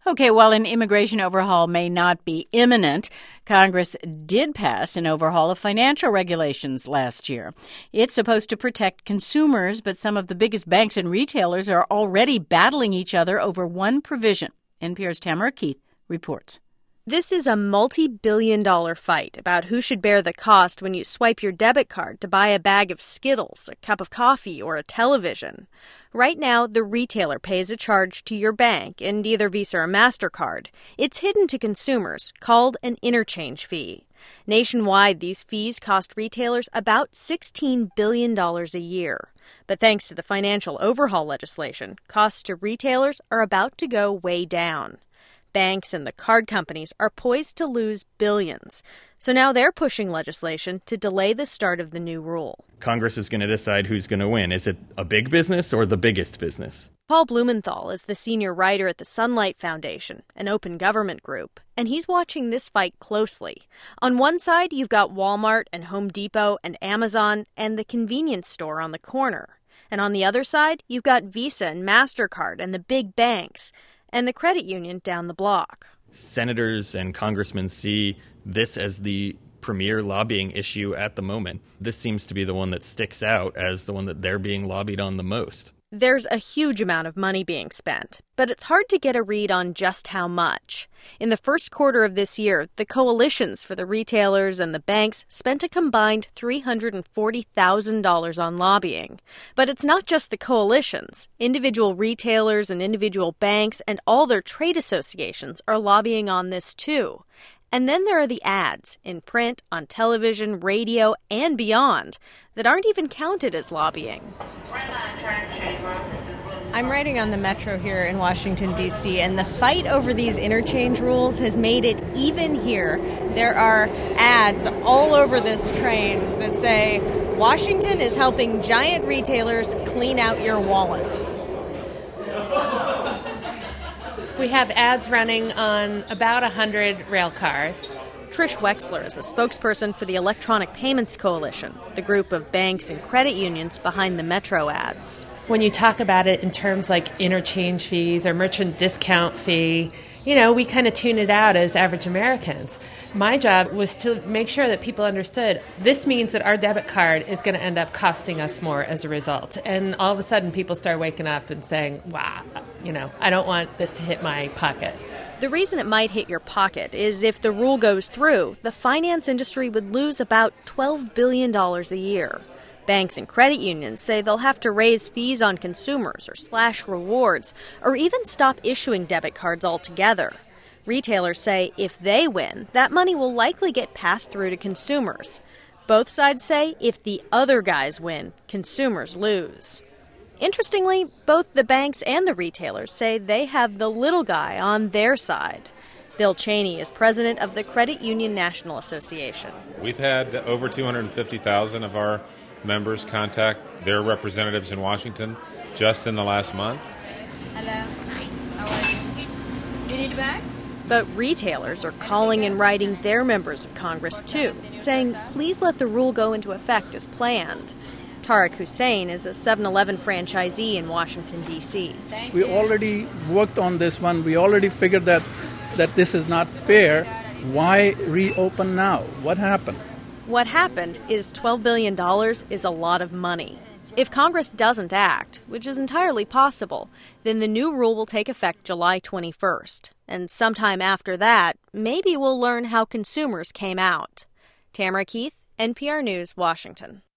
Okay, while an immigration overhaul may not be imminent, Congress did pass an overhaul of financial regulations last year. It's supposed to protect consumers, but some of the biggest banks and retailers are already battling each other over one provision. NPR's Tamara Keith reports. This is a multi-billion-dollar fight about who should bear the cost when you swipe your debit card to buy a bag of Skittles, a cup of coffee, or a television. Right now, the retailer pays a charge to your bank and either Visa or MasterCard. It's hidden to consumers, called an interchange fee. Nationwide, these fees cost retailers about $16 billion a year. But thanks to the financial overhaul legislation, costs to retailers are about to go way down. Banks and the card companies are poised to lose billions. So now they're pushing legislation to delay the start of the new rule. Congress is going to decide who's going to win. Is it a big business or the biggest business? Paul Blumenthal is the senior writer at the Sunlight Foundation, an open government group, and he's watching this fight closely. On one side, you've got Walmart and Home Depot and Amazon and the convenience store on the corner. And on the other side, you've got Visa and MasterCard and the big banks and the credit union down the block. Senators and congressmen see this as the premier lobbying issue at the moment. This seems to be the one that sticks out as the one that they're being lobbied on the most. There's a huge amount of money being spent, but it's hard to get a read on just how much. In the first quarter of this year, the coalitions for the retailers and the banks spent a combined $340,000 on lobbying. But it's not just the coalitions. Individual retailers and individual banks and all their trade associations are lobbying on this too. And then there are the ads in print, on television, radio, and beyond that aren't even counted as lobbying. I'm riding on the metro here in Washington, D.C., and the fight over these interchange rules has made it even here. There are ads all over this train that say, Washington is helping giant retailers clean out your wallet. We have ads running on about 100 rail cars. Trish Wexler is a spokesperson for the Electronic Payments Coalition, the group of banks and credit unions behind the Metro ads. When you talk about it in terms like interchange fees or merchant discount fee, we kind of tune it out as average Americans. My job was to make sure that people understood this means that our debit card is going to end up costing us more as a result. And all of a sudden people start waking up and saying, wow, I don't want this to hit my pocket. The reason it might hit your pocket is if the rule goes through, the finance industry would lose about $12 billion a year. Banks and credit unions say they'll have to raise fees on consumers or slash rewards or even stop issuing debit cards altogether. Retailers say if they win, that money will likely get passed through to consumers. Both sides say if the other guys win, consumers lose. Interestingly, both the banks and the retailers say they have the little guy on their side. Bill Cheney is president of the Credit Union National Association. We've had over 250,000 of our members contact their representatives in Washington just in the last month. Hello. Hi. How are you? You need a bag? But retailers are calling and writing their members of Congress, too, saying, please let the rule go into effect as planned. Tariq Hussain is a 7-Eleven franchisee in Washington, D.C. We already worked on this one. We already figured that this is not fair. Why reopen now? What happened? What happened is $12 billion is a lot of money. If Congress doesn't act, which is entirely possible, then the new rule will take effect July 21st. And sometime after that, maybe we'll learn how consumers came out. Tamara Keith, NPR News, Washington.